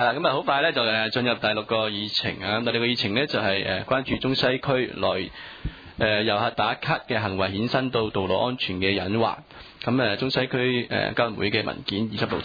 係啦，咁啊好快咧就進入第6個議程啊！第6個議程咧就係關注中西區內遊客打卡嘅行為衍生到道路安全嘅隱患。咁中西區交流會嘅文件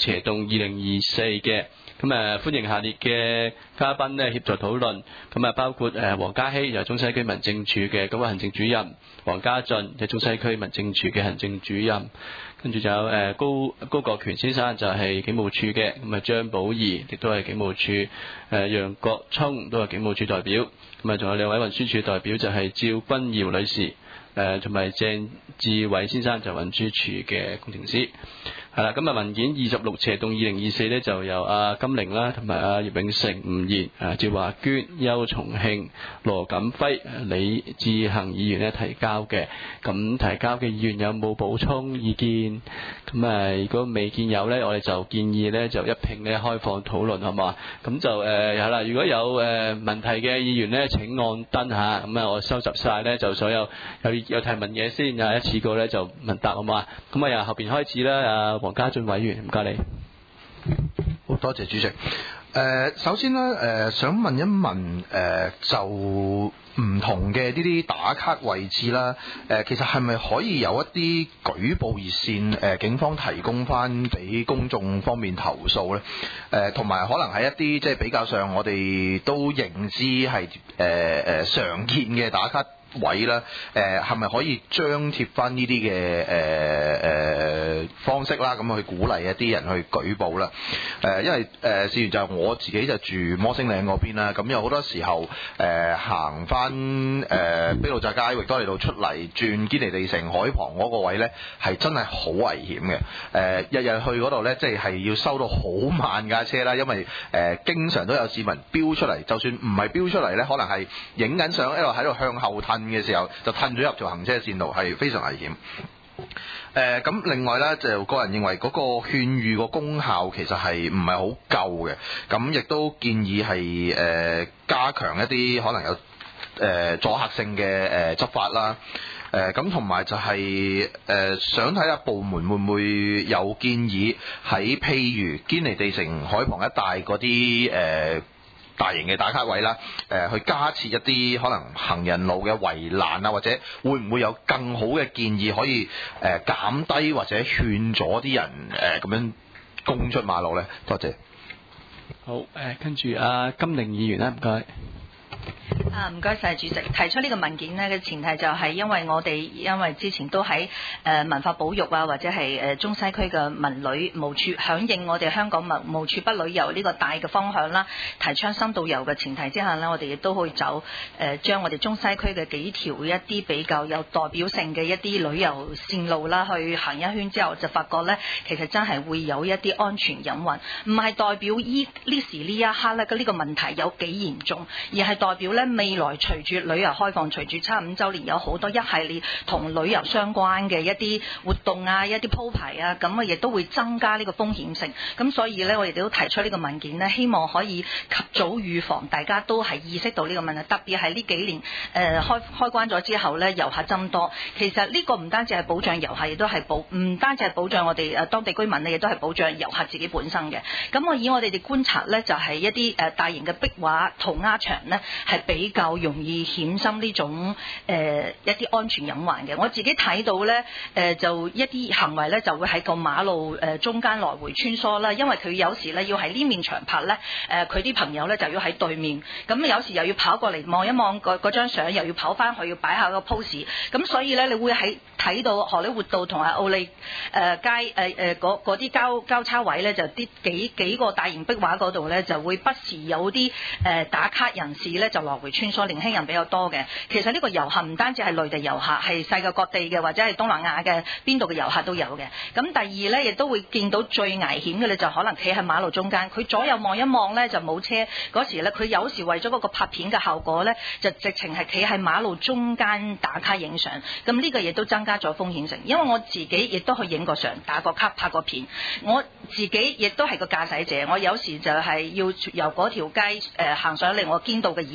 26/2024嘅。咁歡迎下列嘅嘉賓咧協助討論，咁包括黃嘉熙，就係中西區民政處嘅高級行政主任；黃家俊，就係中西區民政處嘅行政主任。跟住就有高國權先生，就係警務處嘅；咁張寶儀亦都係警務處；楊國聰都係警務處代表。咁仲有2位運輸署代表，就係趙君堯女士，同埋鄭志偉先生，就運輸署嘅工程師。係啦，咁文件26/2024咧就由金玲啦，同埋葉永成、吳賢、趙華娟、邱松慶、羅錦輝、李志恒議員咧提交嘅。咁提交嘅議員有冇補充意見？咁如果未見有咧，我哋就建議咧就一併咧開放討論，好唔好啊？咁就係啦，如果有問題嘅議員咧請按燈嚇，咁我收集晒咧就所有有提問嘅先，一次過咧就問答，好唔好啊？咁由後邊開始啦，黃家俊委員，唔該你。 好多謝主席。首先咧，想問一問，就唔同嘅呢啲打卡位置啦，其實係咪可以有一啲舉報熱線，警方提供翻俾公眾方面投訴咧？同埋可能係一啲即係比較上我哋都認知係常見嘅打卡位啦，係咪可以張貼翻呢啲嘅方式啦，咁去鼓勵一啲人去舉報啦？因為事緣就係我自己就住摩星嶺嗰邊啦，咁有好多時候行翻卑路乍街域多利道出嚟轉堅尼地城海旁嗰個位呢，係真係好危險嘅。日日去嗰度呢，即係要收到好慢架車啦，因為經常都有市民飆出嚟，就算唔係飆出嚟呢，可能係影緊相一路喺度向後褪嘅時候就褪咗入條行車線路，係非常危險。咁另外咧，就個人認為嗰個勸喻個功效其實係唔係好夠嘅，咁亦都建議係加強一啲可能有阻嚇性嘅執法啦。咁同埋就係想睇下部門會唔會有建議喺譬如堅尼地城海旁一帶嗰啲大型嘅打卡位啦，去加設一啲可能行人路嘅圍欄啊，或者會唔會有更好嘅建議可以減低或者勸阻啲人咁樣攻出馬路呢？多謝。 好，跟住金玲議員啦，唔該。 唔該晒主席。提出呢個文件呢嘅前提就係因為之前都喺文化保育啊，或者係中西區嘅文旅務處響應我哋香港文務處不旅遊呢個大嘅方向啦，提倡深度遊嘅前提之下呢，我哋亦都可以走將我哋中西區嘅幾條一啲比較有代表性嘅一啲旅遊線路啦，去行一圈之後就發覺呢，其實真係會有一啲安全隱患，唔係代表呢時呢一刻呢呢個問題有幾嚴重，而係代表呢未來隨住旅遊開放，隨住75週年有好多一系列同旅遊相關嘅一啲活動啊，一啲鋪排啊，咁亦都會增加呢個風險性。咁所以呢，我哋都提出呢個文件呢，希望可以及早預防，大家都係意識到呢個問題。特別係呢幾年開關咗之後呢，遊客增多，其實呢個唔單止係保障遊客，亦都係唔單止係保障我哋當地居民呢，亦都係保障遊客自己本身嘅。咁以我哋觀察呢，就係一啲大型嘅壁畫塗鴉牆呢，係比較容易衍生呢種一啲安全隱患嘅。我自己睇到呢，就一啲行為呢，就會喺個馬路中間來回穿梭啦，因為佢有時呢要喺呢面牆拍呢，佢啲朋友呢就要喺對面，咁有時又要跑過嚟望一望嗰張相，又要跑翻去要擺下個 pose， 咁所以呢，你會喺睇到荷里活道同埋奧利街嗰啲交叉位呢，就啲幾個大型壁畫嗰度呢，就會不時有啲打卡人士呢，就來回穿梭，年輕人比較多嘅。其實呢個遊客唔單止係內地遊客，係世界各地嘅或者係東南亞嘅邊度嘅遊客都有嘅。咁第二呢，亦都會見到最危險嘅呢，就可能企喺馬路中間，佢左右望一望呢，就冇車嗰時呢，佢有時為咗嗰個拍片嘅效果呢，就直情係企喺馬路中間打卡影相。咁呢個亦都增加咗風險性，因為我自己亦都去影過相、打過卡、拍過片，我自己亦都係個駕駛者，我有時就係要由嗰條街行上嚟我堅道嘅以辦，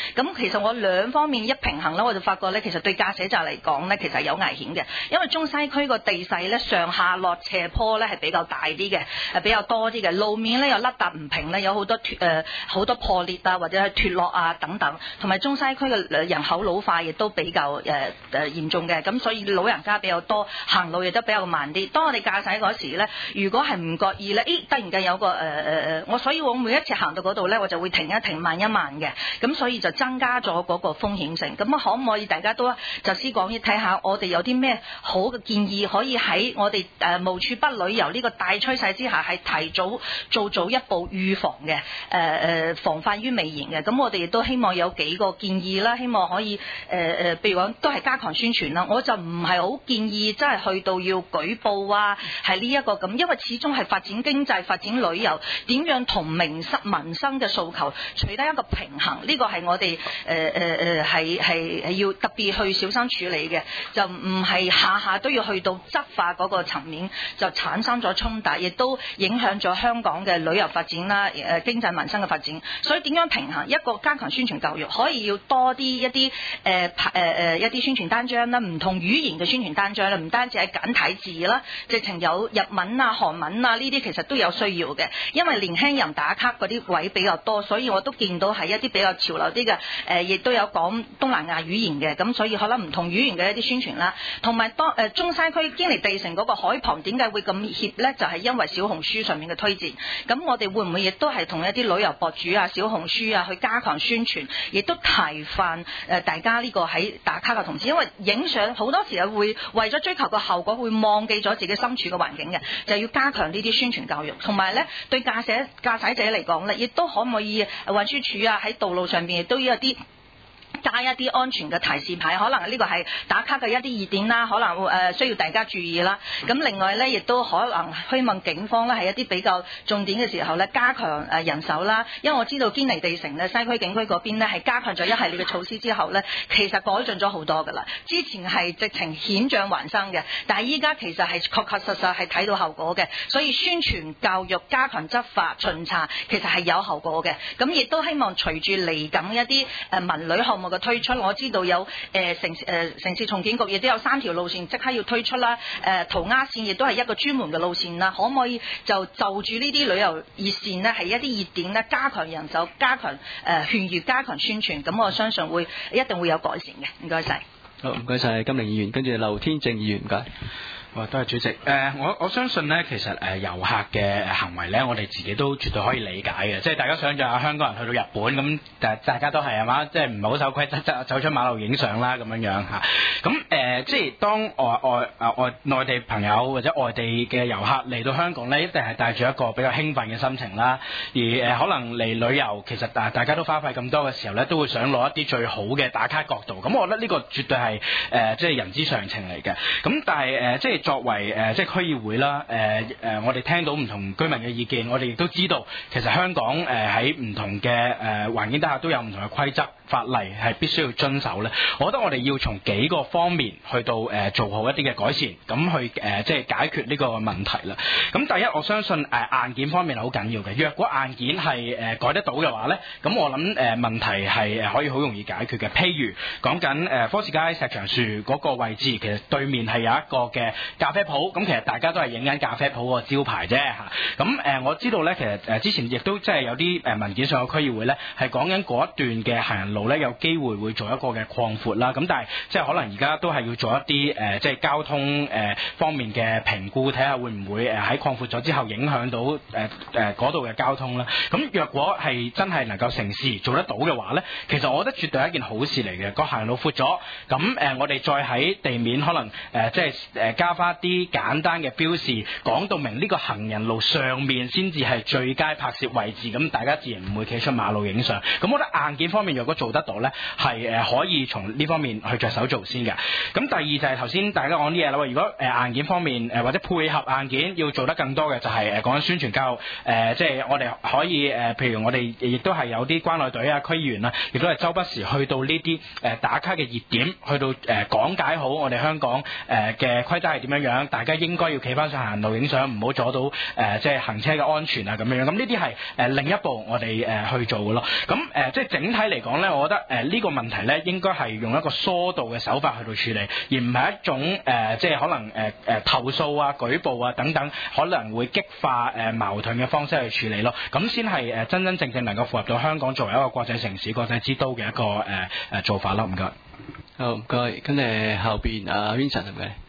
咁其實我兩方面一平衡咧，我就發覺咧，其實對駕駛者嚟講咧，其實係有危險嘅，因為中西區個地勢咧上下落斜坡咧係比較大啲嘅，比較多啲嘅，路面咧又凹凸唔平咧，有好多好多破裂啊，或者係脫落啊等等，同埋中西區嘅人口老化亦都比較嚴重嘅，咁所以老人家比較多，行路亦都比較慢啲。當我哋駕駛嗰時咧，如果係唔覺意咧，突然間有個所以我每一次行到嗰度咧，我就會停一停，慢一慢嘅，咁所以就增加咗嗰個風險性。咁可唔可以大家都集思廣益，睇下我哋有啲咩好嘅建議，可以喺我哋無處不旅遊呢個大趨勢之下，係提早做早一步預防嘅，防範於未然嘅。咁我哋亦都希望有幾個建議啦，希望可以譬如講都係加強宣傳啦。我就唔係好建議真係去到要舉報啊，係呢一個咁，因為始終係發展經濟、發展旅遊，點樣同民生嘅訴求取得一個平衡，呢個係我哋係要特別去小心處理嘅，就唔係下下都要去到執法嗰個層面，就產生咗衝突，亦都影響咗香港嘅旅遊發展啦、經濟民生嘅發展。所以點樣平衡？一個加強宣傳教育，可以要多啲一啲一啲宣傳單張啦，唔同語言嘅宣傳單張啦，唔單止係簡體字啦，直情有日文啊、韓文啊呢啲，其實都有需要嘅。因為年輕人打卡嗰啲位比較多，所以我都見到係一啲比較潮流啲嘅，亦都有講東南亞語言嘅，咁所以可能唔同語言嘅一啲宣傳啦。同埋中西區堅尼地城嗰個海旁點解會咁協呢？就係因為小紅書上面嘅推薦。咁我哋會唔會亦都係同一啲旅遊博主啊、小紅書啊去加強宣傳，亦都提翻大家呢個喺打卡嘅同時，因為影相好多時候會為咗追求個效果，會忘記咗自己身處嘅環境嘅，就要加強呢啲宣傳教育。同埋呢，對駕駛者嚟講呢，亦都可唔可以運輸署啊喺道路上邊亦都要有啲加一啲安全嘅提示牌，可能呢個係打卡嘅一啲熱點啦，可能需要大家注意啦。咁另外呢，亦都可能希望警方呢係一啲比較重點嘅時候呢，加強人手啦。因為我知道堅尼地城呢，西區警區嗰邊呢係加強咗一系列嘅措施之後呢，其實改進咗好多㗎啦。之前係直情險象環生嘅，但係依家其實係確確實實係睇到後果嘅。所以宣傳教育、加強執法巡查，其實係有後果嘅。咁亦都希望隨住嚟緊一啲文旅項目嘅推出，我知道有城市重建局亦都有3條路線即刻要推出啦，塗鴉線亦都係一個專門嘅路線啦。可唔可以就住呢啲旅遊熱線呢，係一啲熱點呢，加強人手、加強勸喻、加強宣傳，咁我相信一定會有改善嘅。唔該晒。 好，唔該晒金玲議員，跟住劉天正議員，唔該。 多謝主席。我相信呢，其實遊客嘅行為呢，我哋自己都絕對可以理解嘅。即係大家想象下香港人去到日本咁，大家都係嘛，即係唔係好守規則，走出馬路影相啦咁樣嚇。咁即係當內地朋友或者外地嘅遊客嚟到香港呢，一定係帶住一個比較興奮嘅心情啦。而可能嚟旅遊，其實大家都花費咁多嘅時候呢，都會想攞一啲最好嘅打卡角度。咁我覺得呢個絕對係即係人之常情嚟嘅。咁但係即係作為即係區議會啦，我哋聽到唔同居民嘅意見，我哋亦都知道其實香港喺唔同嘅環境底下都有唔同嘅規則法例係必須要遵守咧。我覺得我哋要從幾個方面去到做好一啲嘅改善，咁去即係解決呢個問題啦。咁第一，我相信硬件方面係好緊要嘅。若果硬件係改得到嘅話咧，咁我諗問題係可以好容易解決嘅。譬如講緊科士街石牆樹嗰個位置，其實對面係有一個嘅咖啡鋪，咁其實大家都係影緊咖啡鋪個招牌啫嚇。咁我知道咧，其實之前亦都即係有啲文件上嘅區議會咧，係講緊嗰一段嘅行人路咧，有機會會做一個嘅擴闊啦。咁但係即係可能而家都係要做一啲即係交通方面嘅評估，睇下會唔會喺擴闊咗之後影響到嗰度嘅交通啦。咁若果係真係能夠成事做得到嘅話咧，其實我覺得絕對係一件好事嚟嘅。個行人路闊咗，咁我哋再喺地面可能即係加翻啲簡單嘅標示，講到明呢個行人路上面先至係最佳拍攝位置，咁大家自然唔會企出馬路影相。咁我覺得硬件方面若果做得到呢，係可以從呢方面去着手做先嘅。咁第二就係頭先大家講啲嘢啦，如果硬件方面或者配合硬件要做得更多嘅，就係講緊宣傳教育。即係我哋可以譬如我哋亦都係有啲關愛隊啊、區議員啊，亦都係周不時去到呢啲打卡嘅熱點，去到講解好我哋香港嘅規則係點樣樣，大家應該要企翻上行人路影相，唔好阻到即係行車嘅安全啊咁樣。咁呢啲係另一步我哋去做嘅咯。咁即係整體嚟講咧， 我覺得呢個問題咧應該係用一個疏導嘅手法去到處理，而唔係一種即係可能投訴啊、舉報啊等等可能會激化矛盾嘅方式去處理咯，咁先係真真正正能夠符合到香港作為一個國際城市、國際之都嘅一個做法咯。唔該。 好，唔該。跟住後邊阿 Vincent 係咪？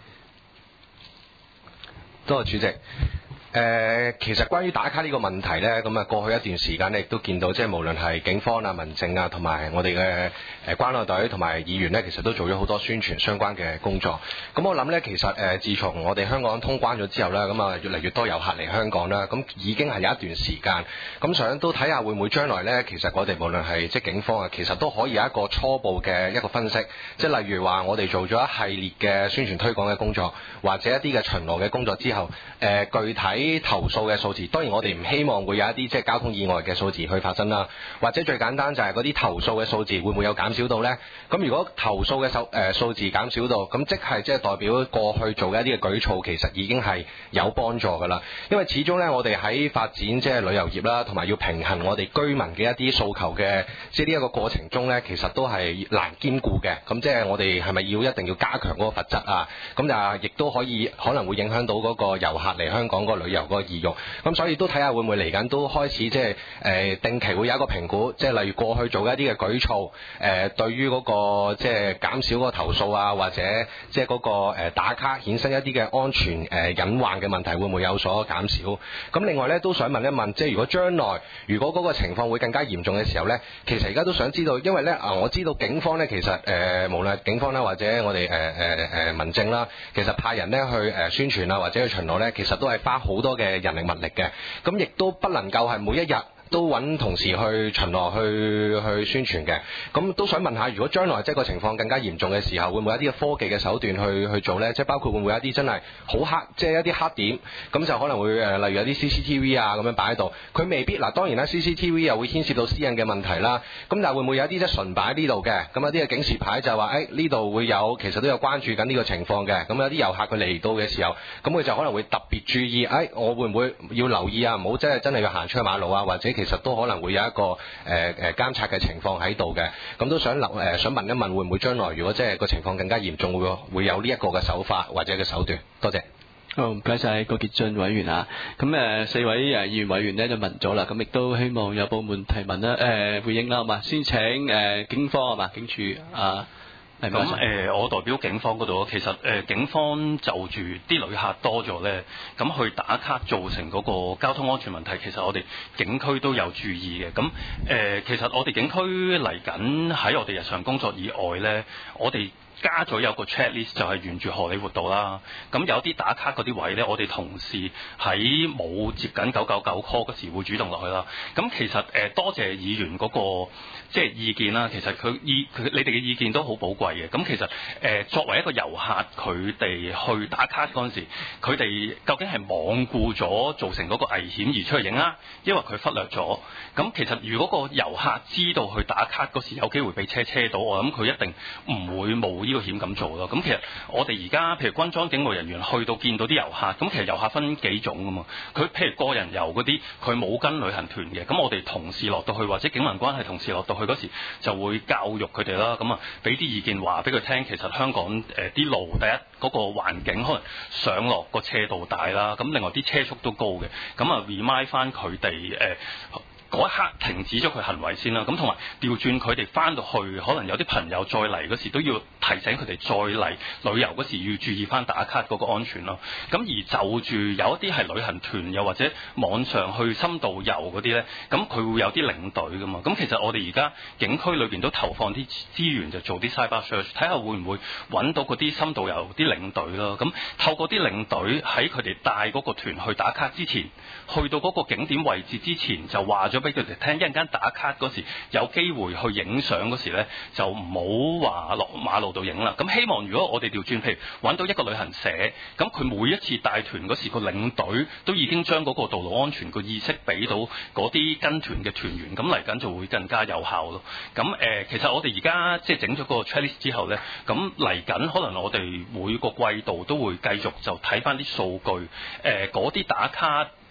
多謝主席。其實關於打卡呢個問題呢，咁啊過去一段時間呢，亦都見到即係無論係警方啊、民政啊，同埋我哋嘅關愛隊同埋議員呢，其實都做咗好多宣傳相關嘅工作。咁我諗呢，其實自從我哋香港通關咗之後呢，咁啊越嚟越多遊客嚟香港啦，咁已經係有一段時間。咁想都睇下會唔會將來呢，其實我哋無論係即係警方啊，其實都可以有一個初步嘅一個分析，即係例如話我哋做咗一系列嘅宣傳推廣嘅工作，或者一啲嘅巡邏嘅工作之後，具體投訴嘅數字，當然我哋唔希望會有一啲即係交通意外嘅數字去發生啦，或者最簡單就係嗰啲投訴嘅數字會唔會有減少到呢？咁如果投訴嘅數字減少到，咁即係代表過去做嘅一啲嘅舉措其實已經係有幫助㗎啦。因為始終呢，我哋喺發展即係旅遊業啦，同埋要平衡我哋居民嘅一啲訴求嘅，即係呢一個過程中呢，其實都係難兼顧嘅。咁即係我哋係咪一定要加強嗰個罰則啊？咁就亦都可能會影響到嗰個遊客嚟香港嗰個旅遊嗰個意欲。咁所以都睇下會唔會嚟緊都開始即係定期會有一個評估，即係例如過去做一啲嘅舉措，對於嗰個即係減少嗰個投訴啊，或者即係嗰個打卡衍生一啲嘅安全隱患嘅問題會唔會有所減少？咁另外咧都想問一問，即係如果將來如果嗰個情況會更加嚴重嘅時候咧，其實而家都想知道，因為咧我知道警方咧其實無論警方啦或者我哋民政啦，其實派人咧去宣傳啊或者去巡邏咧，其實都係花好多嘅人力物力嘅，咁亦都不能夠係每一日都揾同事去巡邏去宣傳嘅。咁都想問下，如果將來即係個情況更加嚴重嘅時候，會唔會有一啲嘅科技嘅手段去做呢？即係包括會唔會有一啲真係好黑，即係一啲黑點，咁就可能會例如有啲 CCTV 啊咁樣擺喺度，佢未必當然啦 CCTV 又會牽涉到私隱嘅問題啦。咁但係會唔會有一啲即係純擺喺呢度嘅？咁有啲嘅警示牌就話呢度會有，其實都有關注緊呢個情況嘅。咁有啲遊客佢嚟到嘅時候，咁佢就可能會特別注意，我會唔會要留意啊？唔好真係要行出去馬路啊，或者其實都可能會有一個監察嘅情況喺度嘅。咁都想問一問，會唔會將來如果即係個情況更加嚴重，會有呢一個嘅手法或者嘅手段？多謝。 好，唔該晒郭傑俊委員啊。咁4位議員委員呢就問咗啦，咁亦都希望有部門提問啦，回應啦，好嘛？先請警方係嘛？警署啊。 咁我代表警方嗰度，其實警方就住啲旅客多咗咧，咁去打卡造成嗰個交通安全問題，其實我哋警區都有注意嘅。咁其實我哋警區嚟緊喺我哋日常工作以外咧，我哋加咗有個 checklist 就係沿住荷里活道啦，咁有啲打卡嗰啲位呢，我哋同事喺冇接緊999 call 嗰時會主動落去啦。咁其實多謝議員嗰個即係意見啦，其實你哋嘅意見都好寶貴嘅。咁其實作為一個遊客，佢哋去打卡嗰陣時，佢哋究竟係罔顧咗造成嗰個危險而出去影啊，因為佢忽略咗。咁其實如果個遊客知道去打卡嗰時有機會俾車到，我諗佢一定唔會冒呢個險咁做咯。咁其實我哋而家譬如軍裝警務人員去到見到啲遊客，咁其實遊客分幾種噶嘛。佢譬如個人遊嗰啲，佢冇跟旅行團嘅，咁我哋同事落到去或者警民關係同事落到去嗰時，就會教育佢哋啦。咁啊，俾啲意見話俾佢聽，其實香港啲路第一嗰個環境可能上落個斜度大啦，咁另外啲車速都高嘅，咁啊 remind 翻佢哋嗰一刻停止咗佢行為先啦，咁同埋調轉佢哋翻到去，可能有啲朋友再嚟嗰時都要提醒佢哋再嚟旅遊嗰時要注意翻打卡嗰個安全咯。咁而就住有一啲係旅行團又或者網上去深度遊嗰啲呢，咁佢會有啲領隊噶嘛。咁其實我哋而家警區裏邊都投放啲資源就做啲 cyber search， 睇下會唔會揾到嗰啲深度遊啲領隊咯。咁透過啲領隊喺佢哋帶嗰個團去打卡之前，去到嗰個景點位置之前就話咗俾佢哋聽，一陣間打卡嗰時有機會去影相嗰時呢，就唔好話落馬路度影啦。咁希望如果我哋調轉，譬如揾到一個旅行社，咁佢每一次帶團嗰時個領隊都已經將嗰個道路安全個意識俾到嗰啲跟團嘅團員，咁嚟緊就會更加有效咯。咁其實我哋而家即係整咗個 checklist 之後呢，咁嚟緊可能我哋每個季度都會繼續就睇翻啲數據，嗰啲打卡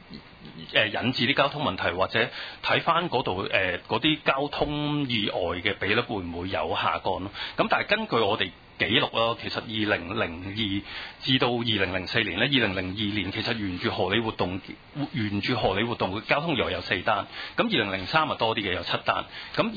引致啲交通問題，或者睇翻嗰度嗰啲交通意外嘅比率會唔會有下降咯？咁但係根據我哋記錄啦，其實2002至到2004年咧，2002年其實沿住荷里活道嘅交通意外有4單，咁2003啊多啲嘅有7單，咁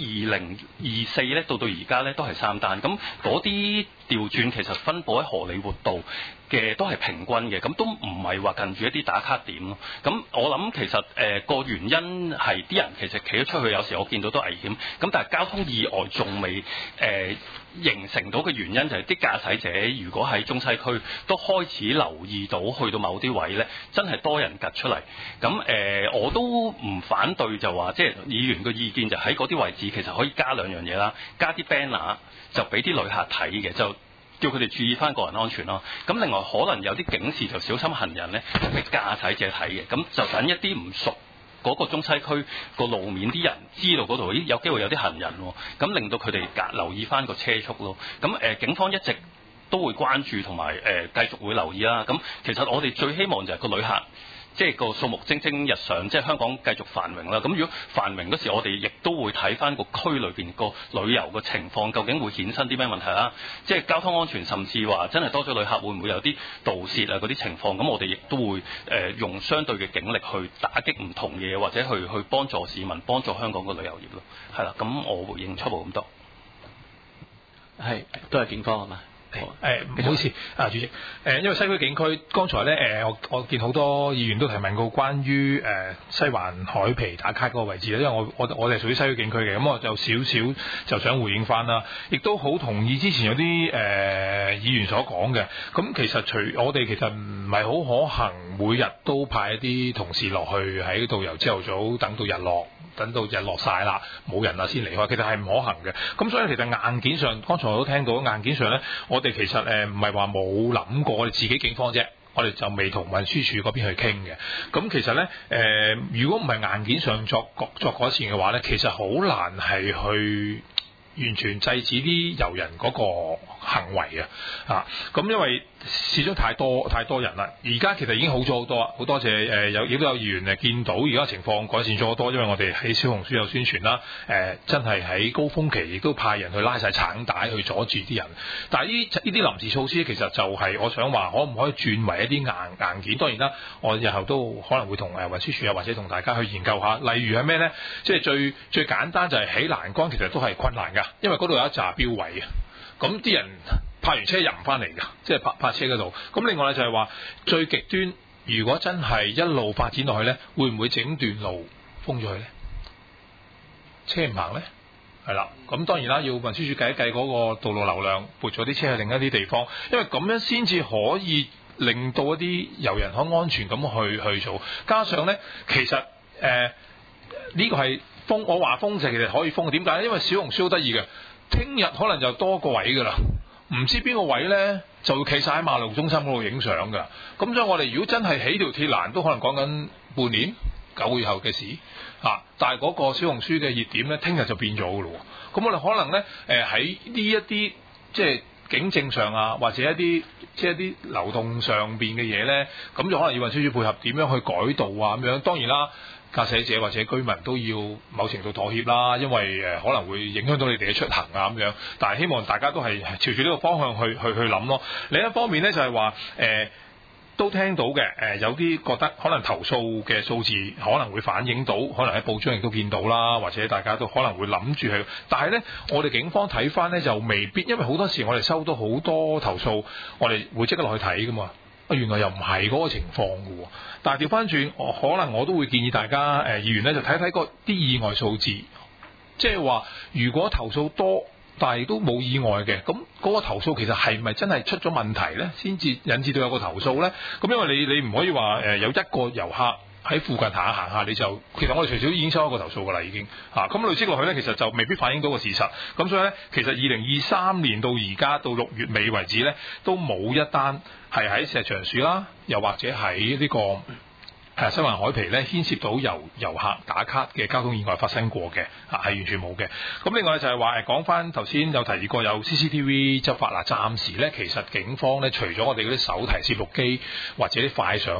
2024咧到而家咧都係3單，咁嗰啲調轉其實分佈喺荷里活道嘅都係平均嘅，咁都唔係話近住一啲打卡點咯。咁我諗其實個原因係啲人其實企咗出去，有時我見到都危險，咁但係交通意外仲未形成到嘅原因就係啲駕駛者如果喺中西區都開始留意到去到某啲位呢，真係多人趌出嚟。咁我都唔反對就話，即係議員嘅意見就喺嗰啲位置其實可以加2樣嘢啦，加啲 banner 就俾啲旅客睇嘅，就叫佢哋注意翻個人安全咯。咁另外可能有啲警示就小心行人呢，俾駕駛者睇嘅，咁就等一啲唔熟嗰個中西區個路面啲人知道嗰度有機會有啲行人喎，咁令到佢哋留意翻個車速咯。咁警方一直都會關注同埋繼續會留意啦。咁其實我哋最希望就係個旅客即係個數目蒸蒸日上，即係香港繼續繁榮啦。咁如果繁榮嗰時，我哋亦都會睇翻個區裏邊個旅遊嘅情況，究竟會衍生啲咩問題啦？即係交通安全，甚至話真係多咗旅客，會唔會有啲盜竊啊嗰啲情況？咁我哋亦都會用相對嘅警力去打擊唔同嘢，或者去幫助市民、幫助香港嘅旅遊業咯。係啦，咁我回應初步咁多。 係，都係警方係嘛？ 唔好意思主席，因為西區警區剛才咧我見好多議員都提問過關於西環海皮打卡嗰個位置咧，因為我哋係屬於西區警區嘅，咁我就少少就想回應翻啦，亦都好同意之前有啲議員所講嘅。咁其實我哋其實唔係好可行，每日都派一啲同事落去喺度由朝頭早等到日落。等到日落晒啦，冇人啦先離開，其實係唔可行嘅。咁所以其實硬件上，剛才我都聽到硬件上咧，我哋其實唔係話冇諗過，我哋自己警方啫，我哋就未同運輸署嗰邊去傾嘅。咁其實咧如果唔係硬件上作改善嘅話咧，其實好難係去完全制止啲遊人嗰個行為啊！咁因為始終太多人啦，而家其實已經好咗好多，好多謝亦都有議員見到而家情況改善咗好多，因為我哋喺小紅書有宣傳啦，真係喺高峰期亦都派人去拉晒橙帶去阻住啲人。但係呢啲臨時措施其實就係我想話，可唔可以轉為一啲硬件？當然啦，我日後都可能會同運輸署啊，或者同大家去研究下。例如係咩呢？即係最簡單就係起欄杆，其實都係困難㗎，因為嗰度有一紮標位啊。咁啲人泊完車入唔翻嚟㗎，即係泊車嗰度。咁另外咧就係話最極端，如果真係一路發展落去咧，會唔會整段路封咗佢咧？車唔行咧？係啦。咁當然啦，要運輸署計一計嗰個道路流量，撥咗啲車去另一啲地方，因為咁樣先至可以令到一啲遊人可安全咁去做。加上咧，其實呢個係封，我話封就其實可以封。點解咧？因為小紅書好得意嘅。聽日可能就多個位㗎啦，唔知邊個位呢，就會企晒喺馬路中心嗰度影相㗎。咁所以我哋如果真係起條鐵欄，都可能講緊半年9個月後嘅事但係嗰個小紅書嘅熱點呢，聽日就變咗㗎咯。咁我哋可能呢，喺呢一啲即係警政上啊，或者一啲流動上邊嘅嘢呢，咁就可能要運輸署配合點樣去改道啊咁樣。當然啦。駕駛者或者居民都要某程度妥協啦，因為可能會影響到你哋嘅出行啊咁樣。但係希望大家都係朝住呢個方向去諗咯。另一方面呢，就係話都聽到嘅有啲覺得可能投訴嘅數字可能會反映到，可能喺報章亦都見到啦，或者大家都可能會諗住去。但係呢，我哋警方睇翻呢，就未必，因為好多時我哋收到好多投訴，我哋會即刻落去睇噶嘛。原來又唔係嗰個情況㗎喎，但係調翻轉，可能我都會建議大家議員咧就睇睇啲意外數字，即係話如果投訴多，但係都冇意外嘅，咁嗰個投訴其實係咪真係出咗問題咧，先至引致到有個投訴咧？咁因為你唔可以話有一個遊客喺附近行下，你就其實我哋隨時都已經收一個投訴㗎啦，已經咁累積落去咧，其實就未必反映到個事實。咁所以咧，其實2023年到而家到6月尾為止咧，都冇一單係喺石牆樹啦，又或者喺呢個西環海皮咧牽涉到遊客打卡嘅交通意外發生過嘅，係完全冇嘅。咁另外就係話講翻頭先有提過有 CCTV 執法啦，暫時咧其實警方咧除咗我哋嗰啲手提攝錄機或者啲快相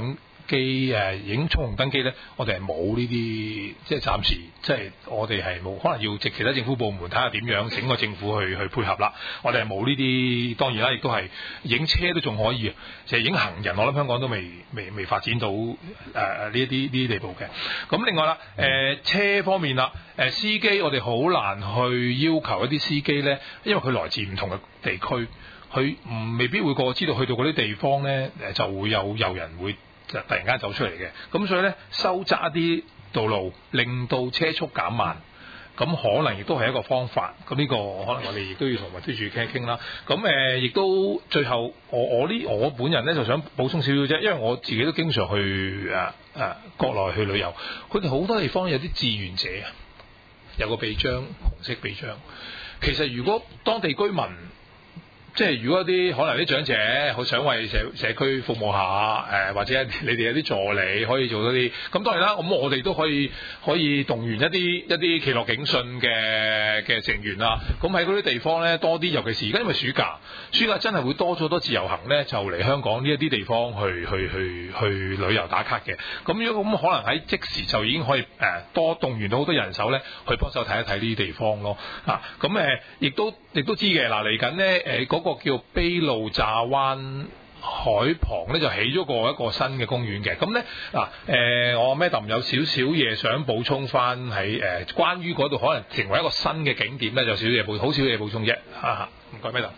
機已經衝紅燈機咧，我哋係冇呢啲，即係暫時即係我哋係冇，可能要藉其他政府部門睇下點樣整個政府去配合啦。我哋係冇呢啲，當然啦，亦都係影車都仲可以，就係影行人，我諗香港都未發展到呢一啲地步嘅。咁另外啦，車方面啦，司機我哋好難去要求一啲司機咧，因為佢來自唔同嘅地區，佢未必會個個知道去到嗰啲地方咧，就會有人會突然間走出嚟嘅。咁所以咧，收窄一啲道路，令到車速減慢。咁可能亦都係一個方法，咁呢個可能我哋亦都要同運輸署傾一傾啦。咁亦都最後我本人咧就想補充少少啫，因為我自己都經常去國內去旅遊，佢哋好多地方有啲志願者，有個臂章，紅色臂章。其實如果當地居民，即係如果啲可能啲長者好想為社區服務下，或者你哋有啲助理可以做多啲，咁當然啦，咁我哋都可以動員一啲企樂警訊嘅成員啦。咁喺嗰啲地方咧多啲，尤其是而家因為暑假真係會多咗好多自由行咧，就嚟香港呢一啲地方去旅遊打卡嘅。咁如果咁可能喺即時就已經可以多動員到好多人手咧，去幫手睇一睇呢啲地方咯。咁亦都知嘅嗱，嚟緊咧嗰個叫卑路乍灣海旁咧就起咗一個新嘅公園嘅。咁咧我 Madam 有少少嘢想補充翻喺關於嗰度可能成為一個新嘅景點咧，就少少嘢好少嘢補充啫。唔該 Madam。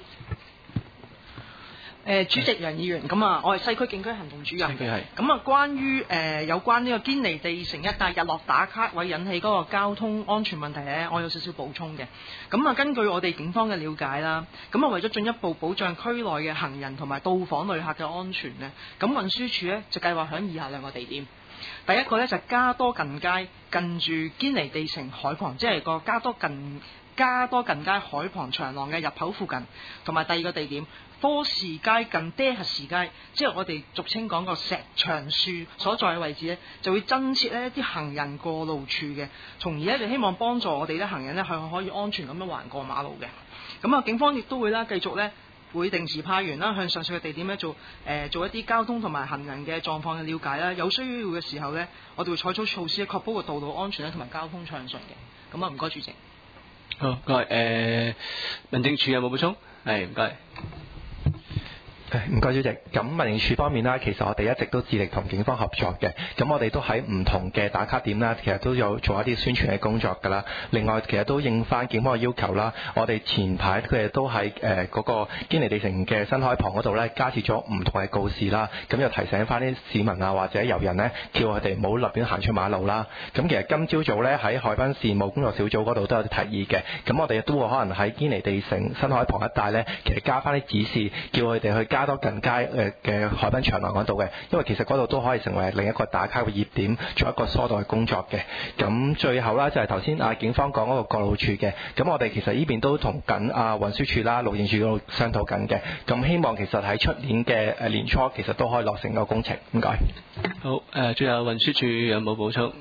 主席楊議員，咁啊，我係西區警區行動主任。咁啊，關於有關呢個堅尼地城一帶日落打卡位引起嗰個交通安全問題咧，我有少少補充嘅。咁啊，根據我哋警方嘅了解啦，咁啊為咗進一步保障區內嘅行人同埋到訪旅客嘅安全咧，咁運輸署咧就計劃響以下兩個地點。第一個咧就加多近街近住堅尼地城海旁，即係個加多近街海旁長廊嘅入口附近，同埋第二個地點科士街近爹核士街，即係我哋俗稱講個石牆樹所在嘅位置咧，就會增設呢一啲行人過路處嘅，從而咧就希望幫助我哋咧行人咧係可以安全咁樣橫過馬路嘅。咁啊，警方亦都會啦繼續咧會定時派員啦向上述嘅地點咧做一啲交通同埋行人嘅狀況嘅了解啦，有需要嘅時候咧，我哋會採取措施確保個道路安全咧同埋交通暢順嘅。咁啊，唔該主席。 好，唔該。民政處有冇補充？係，唔該。 唔該主席，咁民政處方面啦，其實我哋一直都致力同警方合作嘅，咁我哋都喺唔同嘅打卡點啦，其實都有做一啲宣傳嘅工作㗎啦。另外，其實都應翻警方嘅要求啦，我哋前排佢哋都喺嗰個堅尼地城嘅新海旁嗰度咧，加設咗唔同嘅告示啦，咁就提醒翻啲市民啊或者遊人咧，叫佢哋唔好立亂行出馬路啦。咁其實今朝早咧喺海濱事務工作小組嗰度都有啲提議嘅，咁我哋亦都會可能喺堅尼地城新海旁一帶咧，其實加翻啲指示，叫佢哋去加多近街嘅海濱長廊嗰度嘅，因為其實嗰度都可以成為另一個打卡嘅熱點，做一個疏導嘅工作嘅。咁最後啦，就係頭先警方講嗰個過路處嘅，咁我哋其實呢邊都同緊運輸署啦、路政署嗰度商討緊嘅。咁希望其實喺出年嘅年初，其實都可以落成個工程。唔該。 好，最後運輸署有冇補充？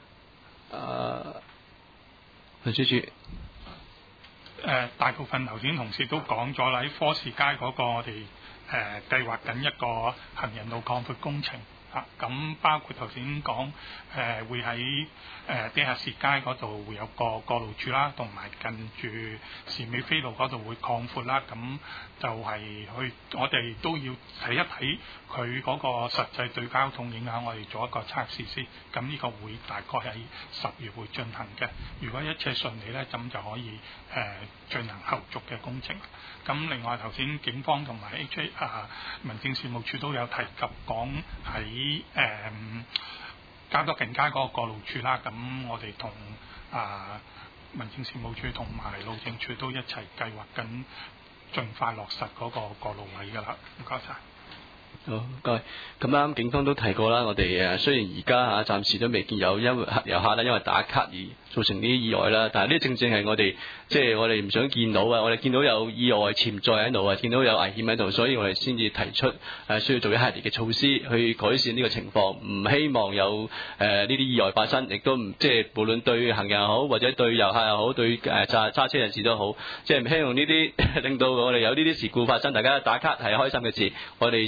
運輸署。 大部分頭先同事都講咗啦，喺科士街嗰個我哋計劃緊一個行人路擴闊工程咁包括頭先講會喺爹核士街嗰度會有個過路處啦，同埋近住士美菲路嗰度會擴闊啦。咁就係我哋都要睇一睇佢嗰個實際對交通影響，我哋做一個測試先。咁呢個會大概喺10月會進行嘅。如果一切順利呢，咁就可以進行後續嘅工程。咁另外頭先警方同埋民政事務處都有提及講喺加多近街嗰個過路處啦。咁我哋同民政事務處同埋路政處都一齊計劃緊，盡快落實嗰個過路位㗎啦。唔該晒。 好，唔該。咁啱警方都提過啦，我哋雖然而家暫時都未見有遊客因為打卡而造成啲意外啦，但係呢正正係我哋我哋唔想見到啊！我哋見到有意外潛在喺度啊，見到有危險喺度，所以我哋先至提出需要做一系列嘅措施去改善呢個情況，唔希望有呢啲意外發生，亦都唔無論對行人又好，或者對遊客又好，對揸車人士都好，唔希望呢啲令到我哋有呢啲事故發生。大家打卡係開心嘅事，我哋區議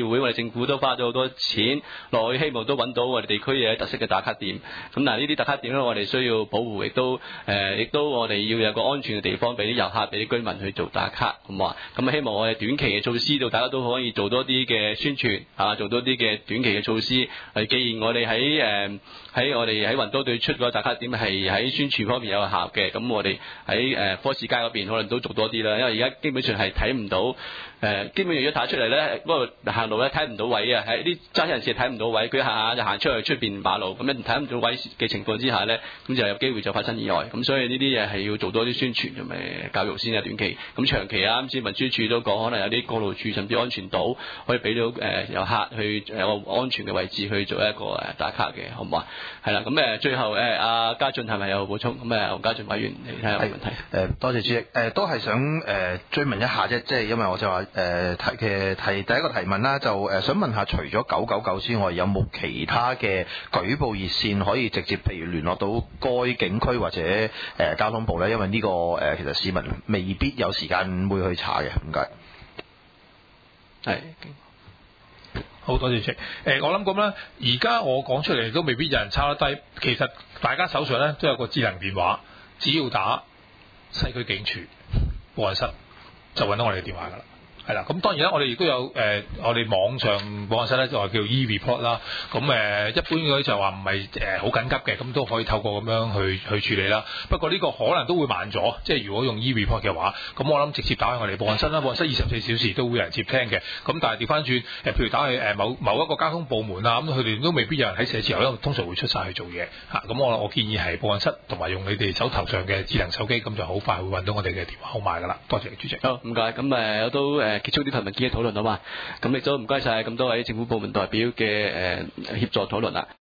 會，我哋政府都花咗好多錢落去，希望都揾到我哋地區嘅特色嘅打卡點。咁但係呢啲打卡點咧，我哋需要保護，亦都我哋要有個安全嘅地方俾啲遊客、俾啲居民去做打卡，好唔好啊？咁希望我哋短期嘅措施到大家都可以做多啲嘅宣傳啊，做多啲嘅短期嘅措施。既然我哋喺雲都對出嗰個打卡點係喺宣傳方面有效嘅，咁我哋喺科士街嗰邊可能都做多啲啦。因為而家基本上係睇唔到基本上如果打出嚟咧，嗰個行路咧睇唔到位啊，係啲揸車人士睇唔到位，佢行下就行出去出邊馬路，咁樣睇唔到位嘅情況之下咧，咁就有機會就發生意外。咁所以呢啲嘢係要做多啲宣傳同埋教育先啊，短期。咁長期啊，啱先運輸署都講，可能有啲過路處甚至安全島可以俾到遊客去有個安全嘅位置去做一個打卡嘅，好唔好啊？係啦，咁最後阿家俊係咪有補充？咁黃家俊委員你睇下個問題。 多謝主席。都係想追問一下啫，即係因為我就話提第一個提問啦，就想問下，除咗999之外，有冇其他嘅舉報熱線可以直接譬如聯絡到該警區或者交通部咧？因為呢個其實市民未必有時間會去查嘅。唔該。 係。好多謝主席。我諗咁啦，而家我講出嚟都未必有人抄得低。其實大家手上咧都有個智能電話，只要打西區警署報案室就揾到我哋嘅電話㗎啦。係啦，咁當然啦，我哋亦都有我哋網上報案室咧就話叫 e-report 啦。咁一般嗰啲就話唔係好緊急嘅，咁都可以透過咁樣去處理啦。不過呢個可能都會慢咗，即係如果用 e-report 嘅話，咁我諗直接打去我哋報案室啦，報案室24小時都會有人接聽嘅。咁但係調翻轉譬如打去某一個交通部門啊，咁佢哋都未必有人喺寫字樓，因為通常會出晒去做嘢嚇。咁我建議係報案室同埋用你哋手頭上嘅智能手機，咁就好快會揾到我哋嘅電話號碼㗎啦。多謝主席。 好，唔該。咁我都結束啲題文件嘅討論啊嘛，咁亦都唔該晒咁多位政府部門代表嘅協助討論啦。